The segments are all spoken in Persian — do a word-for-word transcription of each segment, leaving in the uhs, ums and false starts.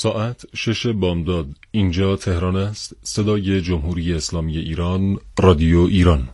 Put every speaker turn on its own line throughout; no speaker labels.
ساعت شش بامداد. اینجا تهران است. صدای جمهوری اسلامی ایران، رادیو ایران.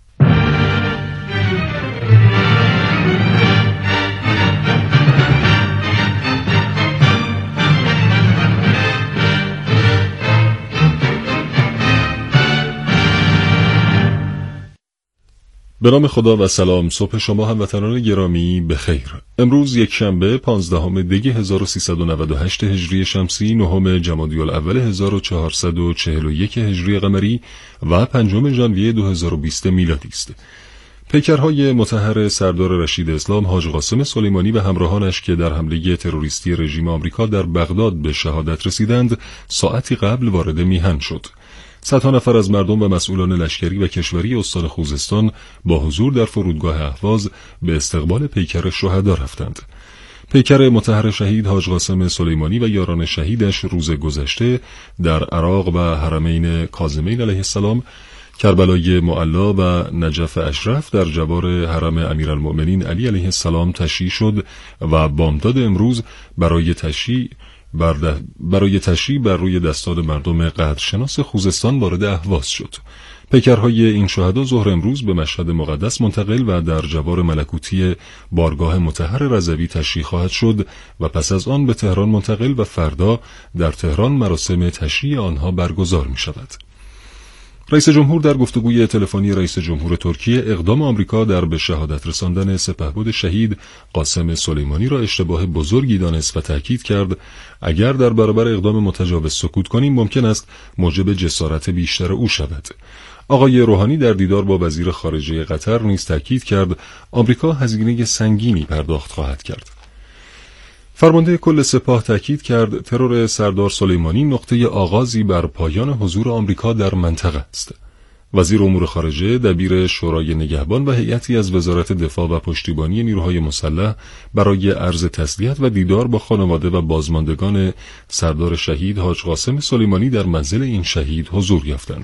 به نام خدا و سلام. صبح شما هموطنان گرامی بخیر. امروز یک شنبه پانزدهم دی هزار و سیصد و نود و هشت هجری شمسی، نهم جمادی الاول هزار و چهارصد و چهل و یک هجری قمری و پنجم ژانویه دو هزار و بیست میلادی است. پیکرهای مطهر سردار رشید اسلام حاج قاسم سلیمانی و همراهانش که در حمله تروریستی رژیم آمریکا در بغداد به شهادت رسیدند، ساعتی قبل وارد میهن شد. صدها نفر از مردم و مسئولان لشکری و کشوری استان خوزستان با حضور در فرودگاه اهواز به استقبال پیکر شهدا رفتند. پیکر مطهر شهید حاج قاسم سلیمانی و یاران شهیدش روز گذشته در عراق و حرمین کاظمین علیه السلام، کربلای معلا و نجف اشرف در جوار حرم امیرالمؤمنین علی علیه السلام تشییع شد و بامداد امروز برای تشییع برای تشریع بر روی دستان مردم قدرشناس خوزستان وارد اهواز شد. پیکرهای این شهدا ظهر امروز به مشهد مقدس منتقل و در جوار ملکوتی بارگاه مطهر رضوی تشییع خواهد شد و پس از آن به تهران منتقل و فردا در تهران مراسم تشییع آنها برگزار می شود. رئیس جمهور در گفتگوی تلفنی رئیس جمهور ترکیه اقدام آمریکا در به شهادت رساندن سپهبد شهید قاسم سلیمانی را اشتباه بزرگی دانست و تأکید کرد اگر در برابر اقدام متجاوز سکوت کنیم ممکن است موجب جسارت بیشتر او شود. آقای روحانی در دیدار با وزیر خارجه قطر نیز تأکید کرد آمریکا هزینه سنگینی پرداخت خواهد کرد. فرمانده کل سپاه تأکید کرد ترور سردار سلیمانی نقطه آغازی بر پایان حضور آمریکا در منطقه است. وزیر امور خارجه، دبیر شورای نگهبان و هیئتی از وزارت دفاع و پشتیبانی نیروهای مسلح برای عرض تسلیت و دیدار با خانواده و بازماندگان سردار شهید حاج قاسم سلیمانی در منزل این شهید حضور یافتند.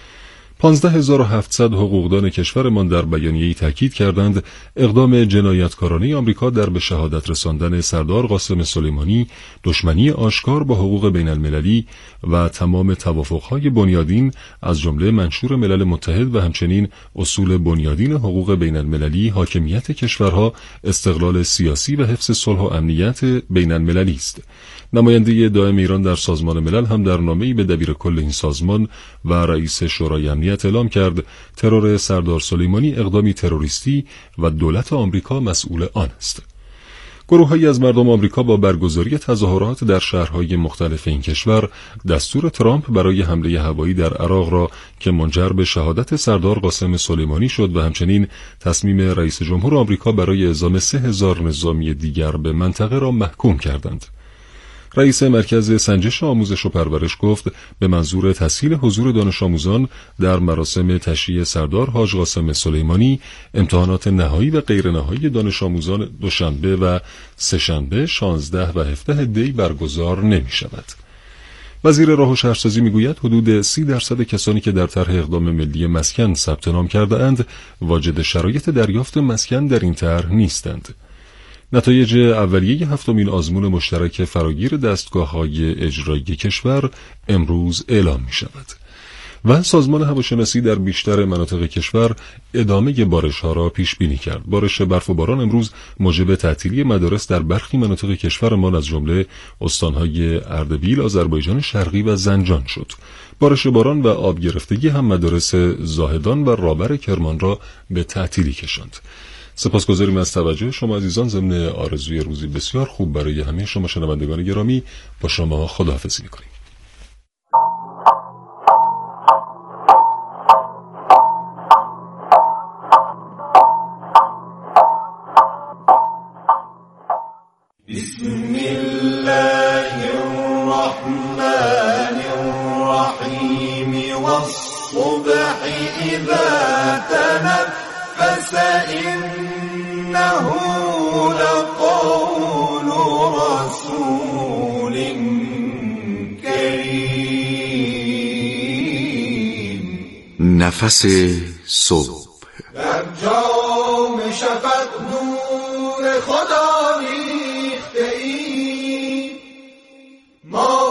پانزده هزار و هفتصد حقوقدان کشورمان در بیانیه‌ای تاکید کردند اقدام جنایتکارانه آمریکا در به شهادت رساندن سردار قاسم سلیمانی دشمنی آشکار با حقوق بین المللی و تمام توافق‌های بنیادین از جمله منشور ملل متحد و همچنین اصول بنیادین حقوق بین المللی، حاکمیت کشورها، استقلال سیاسی و حفظ صلح و امنیت بین المللی است. نماینده دائم ایران در سازمان ملل هم در نامه‌ای به دبیر کل این سازمان و رئیس شورای امنیت اعلام کرد ترور سردار سلیمانی اقدامی تروریستی و دولت آمریکا مسئول آن است. گروه‌هایی از مردم آمریکا با برگزاری تظاهرات در شهرهای مختلف این کشور دستور ترامپ برای حمله هوایی در عراق را که منجر به شهادت سردار قاسم سلیمانی شد و همچنین تصمیم رئیس جمهور آمریکا برای اعزام سه هزار نظامی دیگر به منطقه را محکوم کردند. رئیس مرکز سنجش آموزش و پرورش گفت به منظور تسهیل حضور دانش آموزان در مراسم تشییع سردار حاج قاسم سلیمانی امتحانات نهایی و غیر نهایی دانش آموزان دوشنبه و سه‌شنبه شانزده و هفده دی برگزار نمی شود. وزیر راه و شهرسازی میگوید حدود سی درصد کسانی که در طرح اقدام ملی مسکن ثبت نام کرده اند واجد شرایط دریافت مسکن در این طرح نیستند. نتایج اولیه هفتمین آزمون مشترک فراگیر دستگاه‌های اجرایی کشور امروز اعلام می شود. و سازمان هواشناسی در بیشتر مناطق کشور ادامه بارش‌ها را پیش بینی کرد. بارش برف و باران امروز موجب تعطیلی مدارس در برخی مناطق کشورمان از جمله استان‌های اردبیل، آذربایجان شرقی و زنجان شد. بارش باران و آب گرفتگی هم مدارس زاهدان و رابر کرمان را به تعطیلی کشاند. سپاسگزاریم از توجه شما عزیزان. ضمن آرزوی روزی بسیار خوب برای همه شما شنوندگان گرامی با شما خداحافظی می‌کنیم.
بسم الله الرحمن الرحیم والصبح اذا تنفس إنه لقول رسول كريم.
نفس صبح
در جام شفق نور خدا ریخته ای ما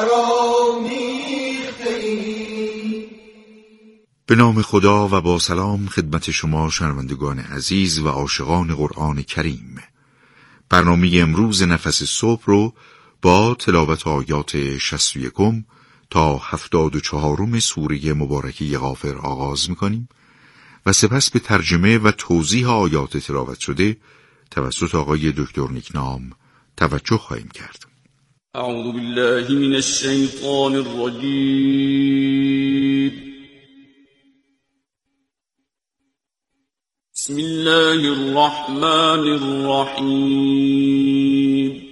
برآمیخته‌ای.
به نام خدا و با سلام خدمت شما شنوندگان عزیز و عاشقان قرآن کریم. برنامه امروز نفس صبح رو با تلاوت آیات شصت و یک تا هفتاد و چهار سوره مبارکه غافر آغاز می‌کنیم و سپس به ترجمه و توضیح آیات تلاوت شده توسط آقای دکتر نیکنام توجه خواهیم کرد.
اعوذ بالله من الشیطان الرجیم. بسم الله الرحمن الرحیم.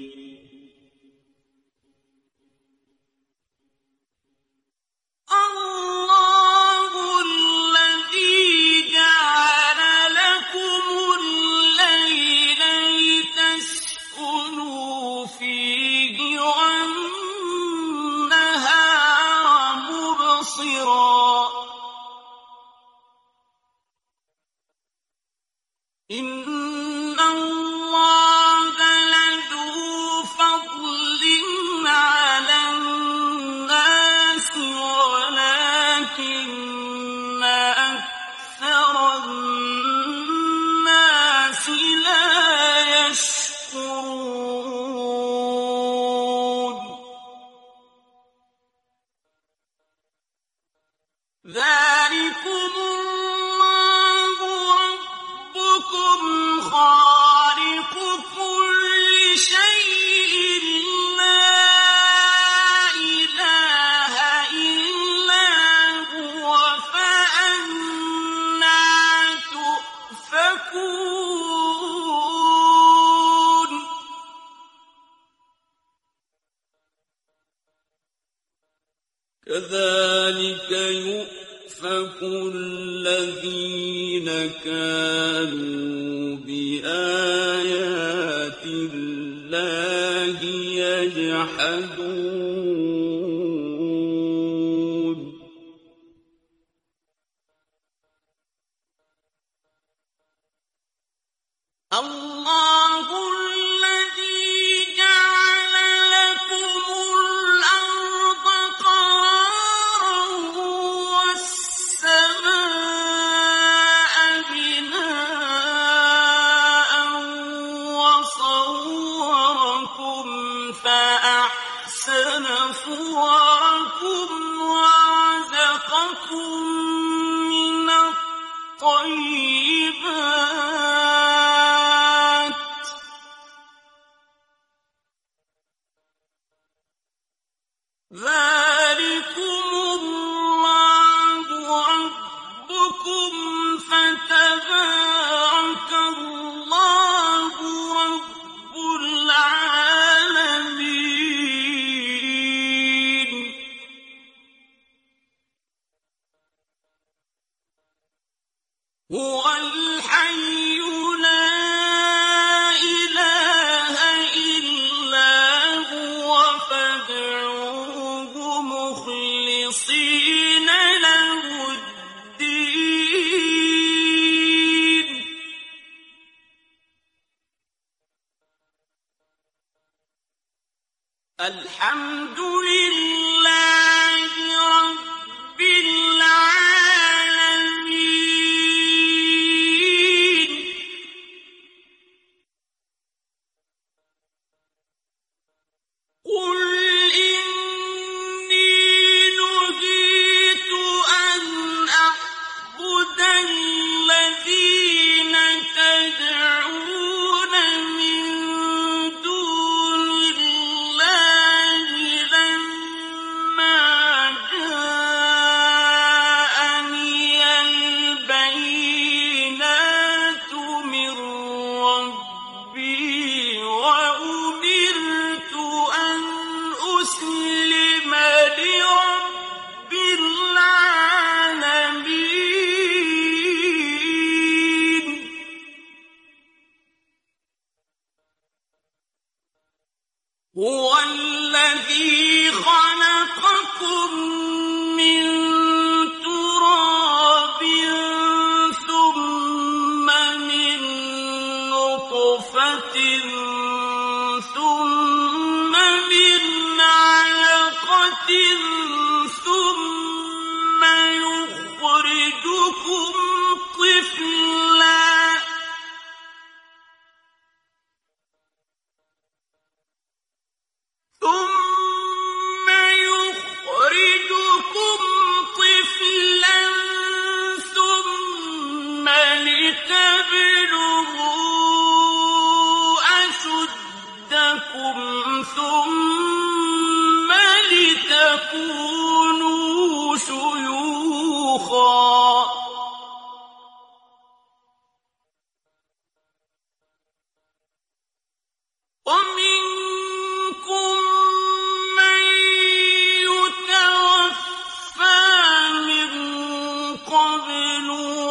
إن الله لذو فضل على الناس ولكن أكثر الناس لا يشكرون. ذلكم خالق كل شيء لا إله إلا هو فأنى تؤفكون. كذلك يؤفك الذين كانوا بآيات الله يجحدون. الله الذي جعل لكم الأرض قرارا والسماء بناء وصوركم فأحسن صوركم ورزقكم من الطيبات. ذلكم الله ربكم فتبارك الله رب العالمين. هو الحي لا إله إلا هو فادعوه مخلصين له الدين. الحمد لله رب العالمين. قل إني نهيت أن أعبد الذين تدعون من دون الله لما ولتبلغوا أشدكم ثم لتكونوا شيوخا ومنكم من يتوفى من قبل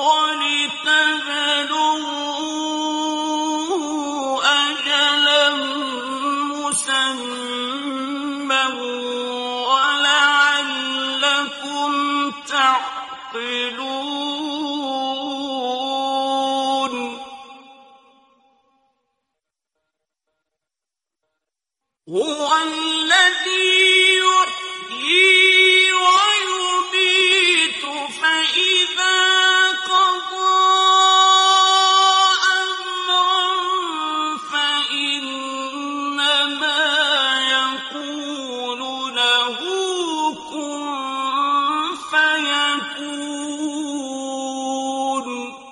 ولتبلغوا أجلا مسمى ولعلكم تعقلون هو الذي يحيي ويميت فإذا قضى أمرا فإنما يقول له كن فيكون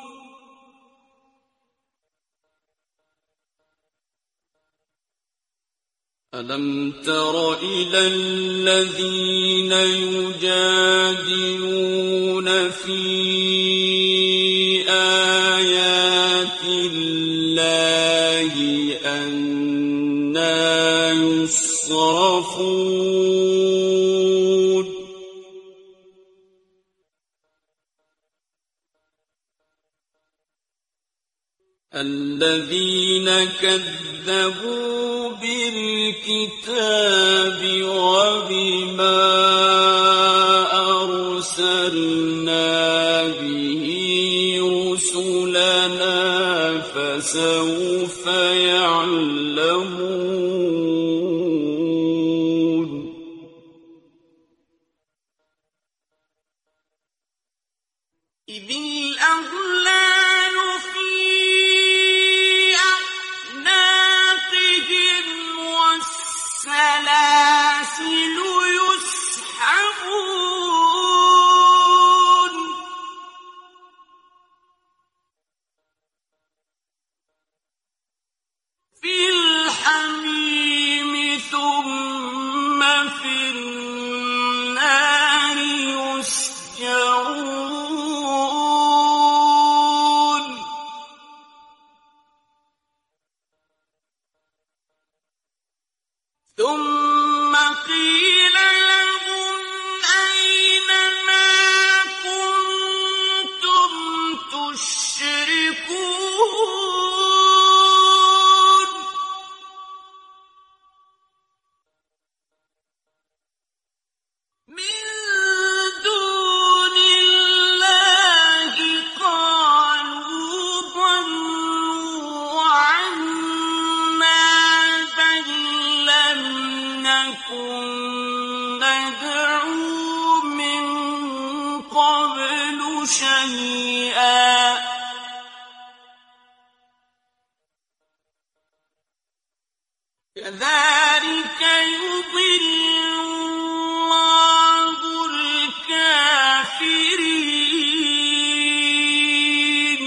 ألم تر إلى الذين يجادلون في آيات الله أنى يصرفون الذين كذبوا بالكتاب وبما أرسلنا به رسلنا فسوف يعلمون إذ الأغلال في أعناقهم والسلاسل يسحبون في الحميم ثم في النار يسجرون ثم قيل لهم أين ما كنتم تشركون من دون الله قالوا ضلوا عنا بل لم نكن ندعو من قبل شيئا كذلك يضل الله الكافرين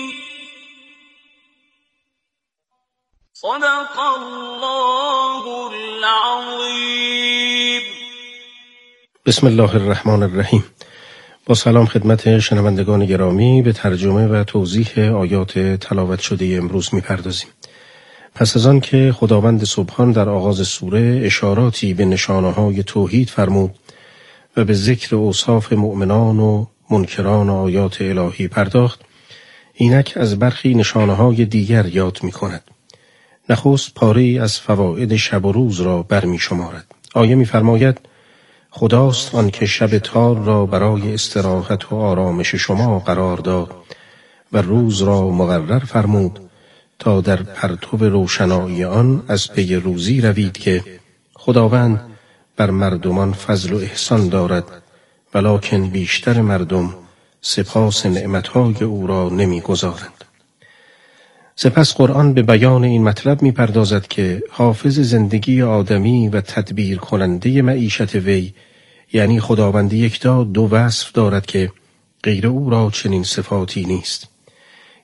صدق الله العظيم.
بسم الله الرحمن الرحیم. با سلام خدمت شنوندگان گرامی، به ترجمه و توضیح آیات تلاوت شده امروز می‌پردازیم. پس از آن که خداوند سبحان در آغاز سوره اشاراتی به نشانه‌های توحید فرمود و به ذکر اوصاف مؤمنان و منکران آیات الهی پرداخت، اینک از برخی نشانه‌های دیگر یاد می‌کند. نخست پاره‌ای از فواید شب و روز را برمی شمارد. آیه می‌فرماید: خداست آن که شب تار را برای استراحت و آرامش شما قرار داد و روز را مقرر فرمود تا در پرتو روشنایی آن از پی روزی روید که خداوند بر مردمان فضل و احسان دارد، ولکن بیشتر مردم سپاس نعمتهای او را نمی‌گزارند. سپس قرآن به بیان این مطلب می‌پردازد که حافظ زندگی آدمی و تدبیر کننده معیشت وی، یعنی خداوند یکتا، دو وصف دارد که غیر او را چنین صفاتی نیست.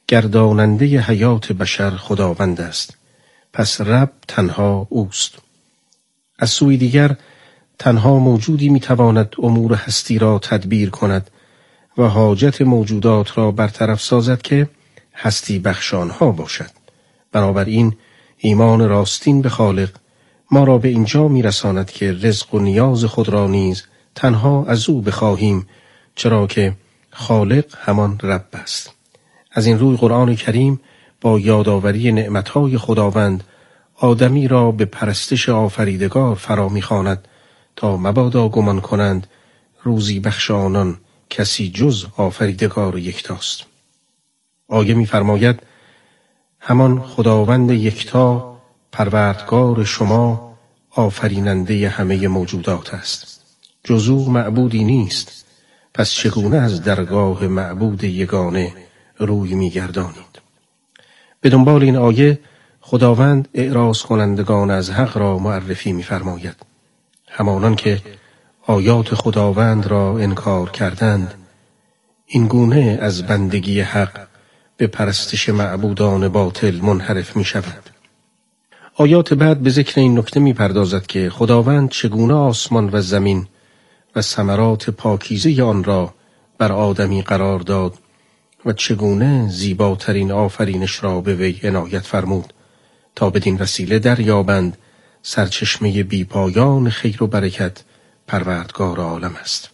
گرداننده حیات بشر خداوند است، پس رب تنها اوست. از سوی دیگر تنها موجودی میتواند امور هستی را تدبیر کند و حاجت موجودات را برطرف سازد که هستی بخشانها باشد. بنابراین ایمان راستین به خالق ما را به اینجا میرساند که رزق و نیاز خود را نیز تنها از او بخواهیم، چرا که خالق همان رب است. از این روی قرآن کریم با یادآوری نعمتهای خداوند آدمی را به پرستش آفریدگار فرا می‌خواند تا مبادا گمان کنند روزی بخش آنان کسی جز آفریدگار یکتاست. آیه می‌فرماید همان خداوند یکتا پروردگار شما آفریننده همه موجودات است، جز او معبودی نیست، پس چگونه از درگاه معبود یگانه روی می‌گردانید؟ به دنبال این آیه خداوند اعراض کنندگان از حق را معرفی می‌فرماید. همانان که آیات خداوند را انکار کردند، این گونه از بندگی حق به پرستش معبودان باطل منحرف می‌شوند. آیات بعد به ذکر این نکته می‌پردازد که خداوند چگونه آسمان و زمین و ثمرات پاکیزه آن را بر آدمی قرار داد و چگونه زیباترین آفرینش را به وی عنایت فرمود تا بدین وسیله دریابند سرچشمه بیپایان خیر و برکت پروردگار عالم است.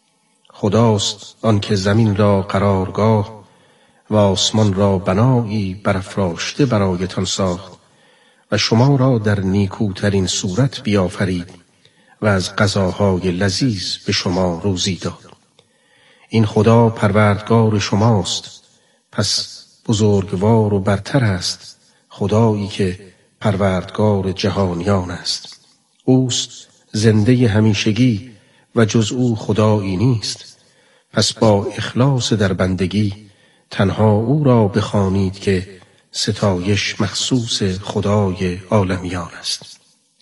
خداست آن که زمین را قرارگاه و آسمان را بنایی برافراشته برایتان ساخت و شما را در نیکوترین صورت بیافرید و از غذاهای لذیذ به شما روزی داد. این خدا پروردگار شماست، پس بزرگوار و برتر است خدایی که پروردگار جهانیان است. اوست زنده همیشگی و جز او خدایی نیست، پس با اخلاص در بندگی تنها او را بخوانید که ستایش مخصوص خدای عالمیان است.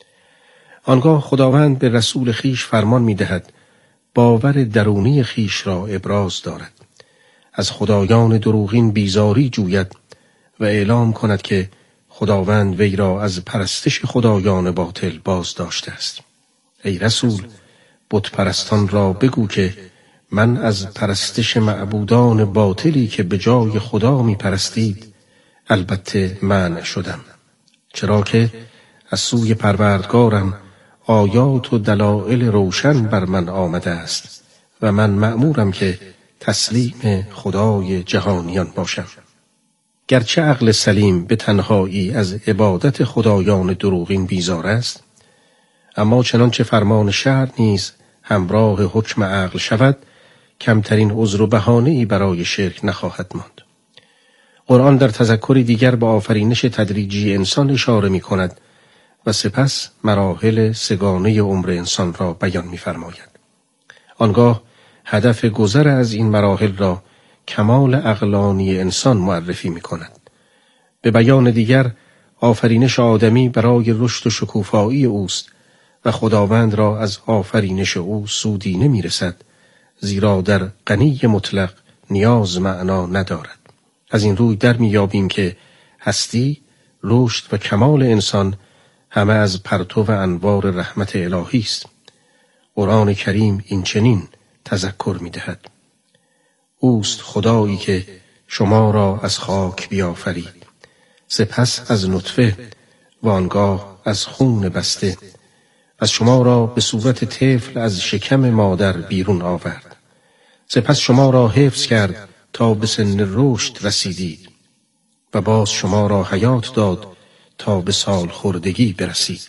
آنگاه خداوند به رسول خیش فرمان می‌دهد باور درونی خیش را ابراز دارد، از خدایان دروغین بیزاری جوید و اعلام کند که خداوند وی را از پرستش خدایان باطل باز داشته است. ای رسول، بت پرستان را بگو که من از پرستش معبودان باطلی که به جای خدا می پرستید البته منع شدم، چرا که از سوی پروردگارم آیات و دلائل روشن بر من آمده است و من مأمورم که تسلیم خدای جهانیان باشم. گرچه عقل سلیم به تنهایی از عبادت خدایان دروغین بیزار است، اما چنانچه فرمان شرع نیز همراه حکم عقل شود، کمترین عذر و بهانه‌ای برای شرک نخواهد ماند. قرآن در تذکری دیگر به آفرینش تدریجی انسان اشاره می کند و سپس مراحل سگانه عمر انسان را بیان می فرماید. آنگاه هدف گذر از این مراحل را کمال عقلانی انسان معرفی می کند. به بیان دیگر آفرینش آدمی برای رشد و شکوفایی اوست و خداوند را از آفرینش او سودی نمی رسد، زیرا در غنی مطلق نیاز معنا ندارد. از این روی در می یابیم که هستی، رشد و کمال انسان همه از پرتو و انوار رحمت الهی است. قرآن کریم این چنین تذکر می دهد. اوست خدایی که شما را از خاک بیافرید، سپس از نطفه و آنگاه از خون بسته، از شما را به صورت طفل از شکم مادر بیرون آورد، سپس شما را حفظ کرد تا به سن رشد رسیدید و باز شما را حیات داد تا به سال خردگی برسید.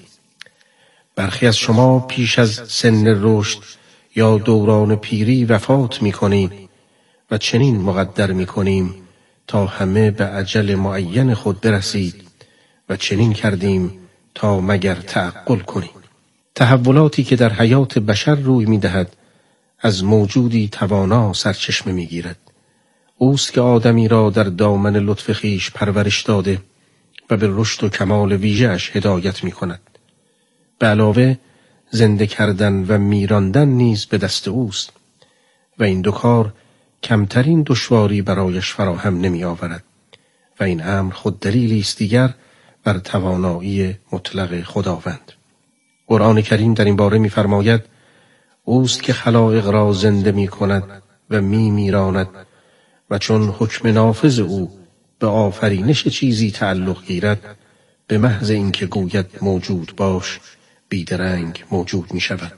برخی از شما پیش از سن رشد یا دوران پیری وفات می کنید و چنین مقدر می کنیم تا همه به اجل معین خود برسید و چنین کردیم تا مگر تعقل کنیم. تحولاتی که در حیات بشر روی می دهد از موجودی توانا سرچشمه می گیرد. اوست که آدمی را در دامن لطف خویش پرورش داده و به رشد و کمال ویژه‌اش هدایت می کند. به علاوه زنده کردن و میراندن نیز به دست اوست و این دو کار کمترین دشواری برایش فراهم نمی آورد. و این امر خود دلیلی است دیگر بر توانایی مطلق خداوند. قرآن کریم در این باره می‌فرماید: اوست که خلایق را زنده می‌کند و می‌میراند و چون حکم نافذ او به آفرینش چیزی تعلق گیرد، به محض اینکه گوید موجود باش، بیدرنگ موجود می‌شود.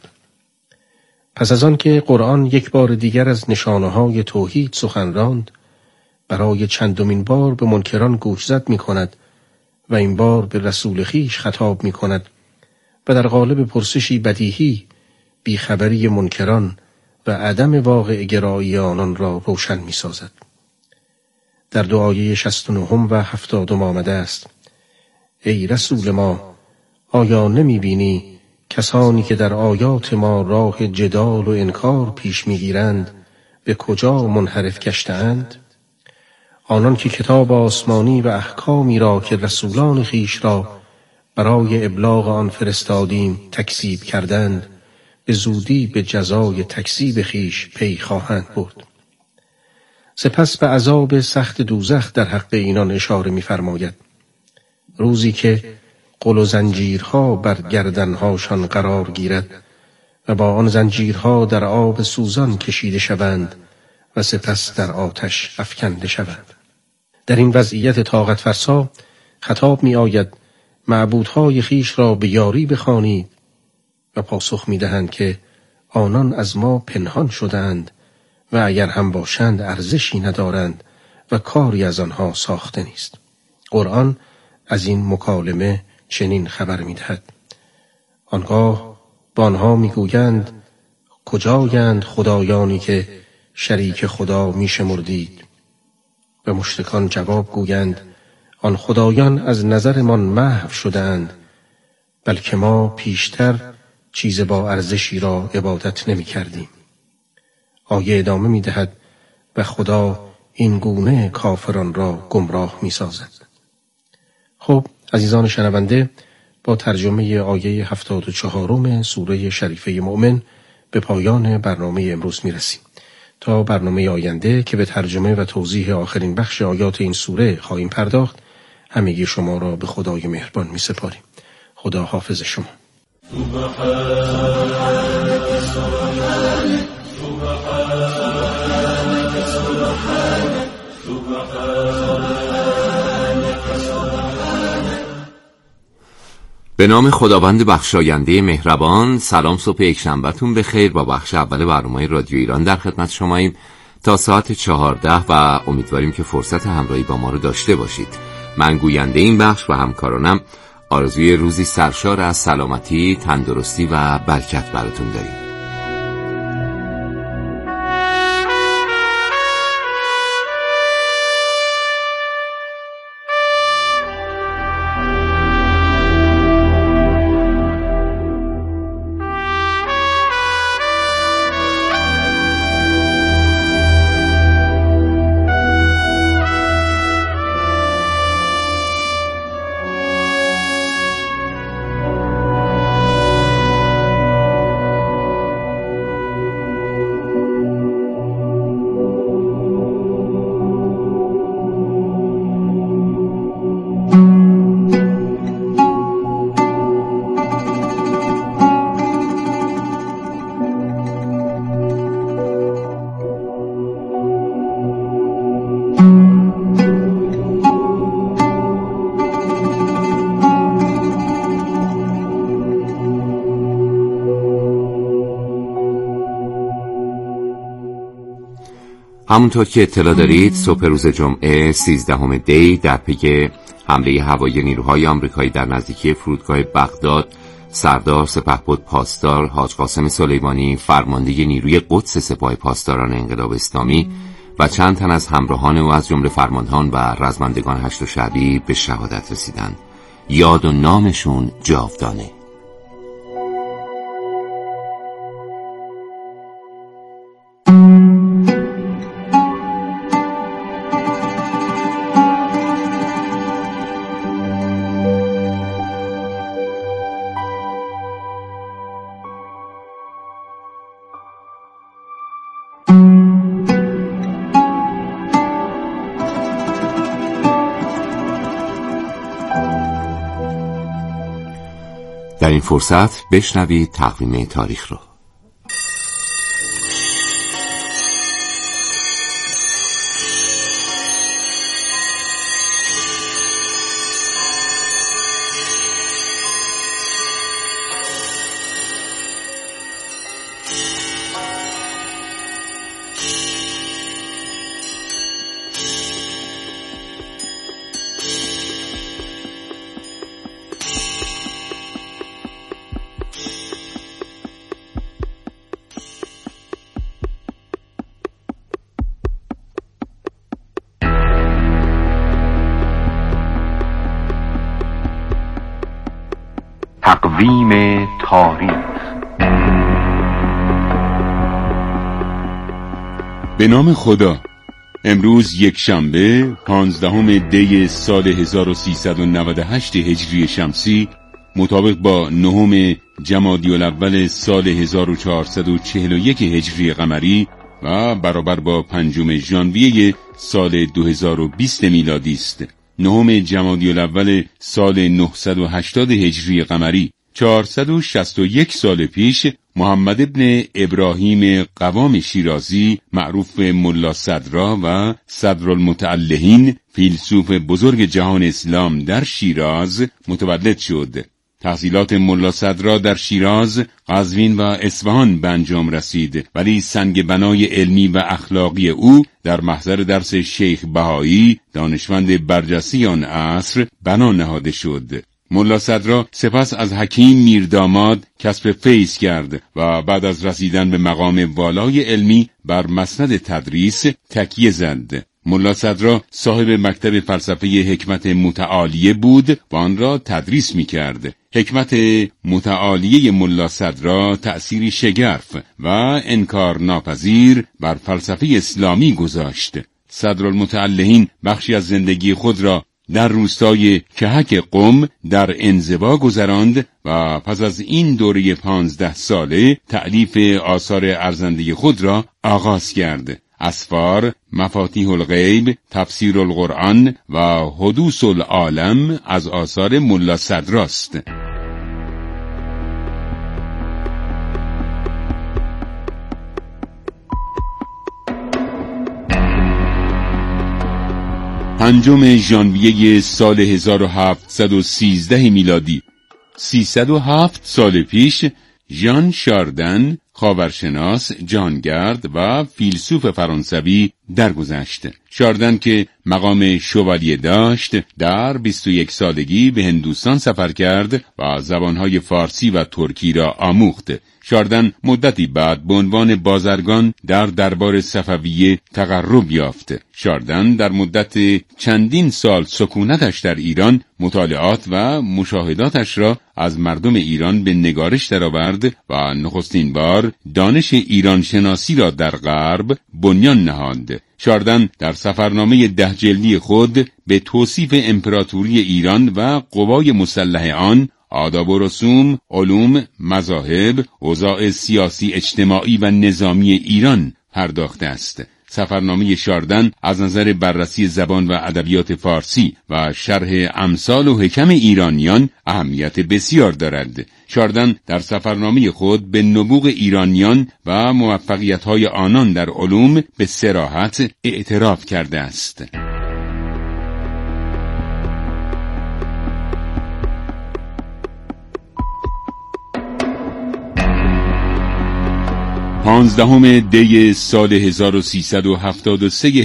پس از آن که قرآن یک بار دیگر از نشانه‌های توحید سخن راند، برای چندمین بار به منکران گوشزد می‌کند و این بار به رسول خویش خطاب می‌کند و در قالب پرسشی بدیهی بیخبری منکران و عدم واقع گرایی آنان را روشن می‌سازد. در دعای شصت و نهم و هفتادم آمده است: ای رسول ما، آیا نمی‌بینی کسانی که در آیات ما راه جدال و انکار پیش می‌گیرند به کجا منحرف گشته‌اند؟ آنان که کتاب آسمانی و احکامی را که رسولان خویش را برای ابلاغ آن فرستادیم تکذیب کردند، به زودی به جزای تکذیب خویش پی خواهند برد. سپس به عذاب سخت دوزخ در حق اینان اشاره می‌فرماید: روزی که قل و زنجیرها بر گردنهاشان قرار گیرد و با آن زنجیرها در آب سوزان کشیده شوند و سپس در آتش افکنده شوند. در این وضعیت طاقت فرسا خطاب می آید معبودهای خویش را به یاری بخوانید و پاسخ می دهند که آنان از ما پنهان شدند و اگر هم باشند ارزشی ندارند و کاری از آنها ساخته نیست. قرآن از این مکالمه چنین خبر می دهد: آنگاه با آنها می گویند کجایند خدایانی که شریک خدا می شمردید؟ و مشرکان جواب گویند آن خدایان از نظرمان محو شدند، بلکه ما پیشتر چیز با ارزشی را عبادت نمی کردیم. آیه ادامه می دهد: و خدا این گونه کافران را گمراه می سازد. خب عزیزان شنونده، با ترجمه آیه هفتاد و چهارم سوره شریفه مؤمن به پایان برنامه امروز می رسیم. تا برنامه آینده که به ترجمه و توضیح آخرین بخش آیات این سوره خواهیم پرداخت، همگی شما را به خدای مهربان می سپاریم. خدا حافظ شما.
به نام خداوند بخشاینده مهربان. سلام، صبح یکشنبه‌تون بخیر. با بخش اول برنامه رادیو ایران در خدمت شماییم تا ساعت چهارده و امیدواریم که فرصت همراهی با ما رو داشته باشید. من گوینده این بخش و همکارانم آرزوی روزی سرشار از سلامتی، تندرستی و برکت براتون داریم. همونطور که اطلاع دارید، صبح روز جمعه سیزدهم دی در پی حمله هوایی نیروهای آمریکایی در نزدیکی فرودگاه بغداد، سردار سپهبد پاسدار حاج قاسم سلیمانی، فرمانده نیروی قدس سپاه پاسداران انقلاب اسلامی و چند تن از همراهان او از جمله فرماندهان و رزمندگان هشت شعبی به شهادت رسیدند. یاد و نامشون جاودانه. در این فرصت بشنوید تقویم تاریخ رو.
تقویم تاریخ.
به نام خدا. امروز یک شنبه پانزدهم دی سال هزار و سیصد و نود و هشت هجری شمسی مطابق با نهم جمادی الاول سال هزار و چهارصد و چهل و یک هجری قمری و برابر با پنجم ژانویه سال دو هزار و بیست میلادی است. نهم جمادی الاول سال نهصد و هشتاد هجری قمری. چهارصد و شصت و یک سال پیش محمد ابن ابراهیم قوام شیرازی معروف به ملا صدرا و صدرالمتعلهین فیلسوف بزرگ جهان اسلام در شیراز متولد شد. تحصیلات ملا صدرا در شیراز، قزوین و اصفهان به انجام رسید، ولی سنگ بنای علمی و اخلاقی او در محضر درس شیخ بهایی دانشمند برجسته آن عصر بنا نهاده شد. ملا صدرا سپس از حکیم میرداماد کسب فیض کرد و بعد از رسیدن به مقام والای علمی بر مسند تدریس تکیه زد. ملا صدرا صاحب مکتب فلسفه حکمت متعالیه بود و آن را تدریس می کرد. حکمت متعالیه ملا صدرا تأثیری شگرف و انکار ناپذیر بر فلسفه اسلامی گذاشت. صدرالمتعلهین بخشی از زندگی خود را در روستای کهک قم در انزوا گذراند و پس از این دوره پانزده ساله تألیف آثار ارزنده خود را آغاز کرد. اسفار، مفاتیح الغیب، تفسیر القرآن و حدوث العالم از آثار ملا صدراست. پنجم ژانویه سال هزار و هفتصد و سیزده میلادی. سیصد و هفت سال پیش ژان شاردن، خاورشناس، جهانگرد و فیلسوف فرانسوی درگذشت. شاردن که مقام شوالیه داشت، در بیست و یک سالگی به هندوستان سفر کرد و زبانهای فارسی و ترکی را آموخت. شاردن مدتی بعد به عنوان بازرگان در دربار صفویه تقرب یافت. شاردن در مدت چندین سال سکونتش در ایران مطالعات و مشاهداتش را از مردم ایران به نگارش درآورد و نخستین بار دانش ایران شناسی را در غرب بنیان نهاد. شاردن در سفرنامه ده جلدی خود به توصیف امپراتوری ایران و قوای مسلح آن، آداب و رسوم، علوم، مذاهب، اوضاع سیاسی، اجتماعی و نظامی ایران پرداخته است. سفرنامه شاردن از نظر بررسی زبان و ادبیات فارسی و شرح امثال و حکم ایرانیان اهمیت بسیار دارد. شاردن در سفرنامه خود به نبوغ ایرانیان و موفقیت‌های آنان در علوم به صراحت اعتراف کرده است. پانزدهم دی سال هزار و سیصد و هفتاد و سه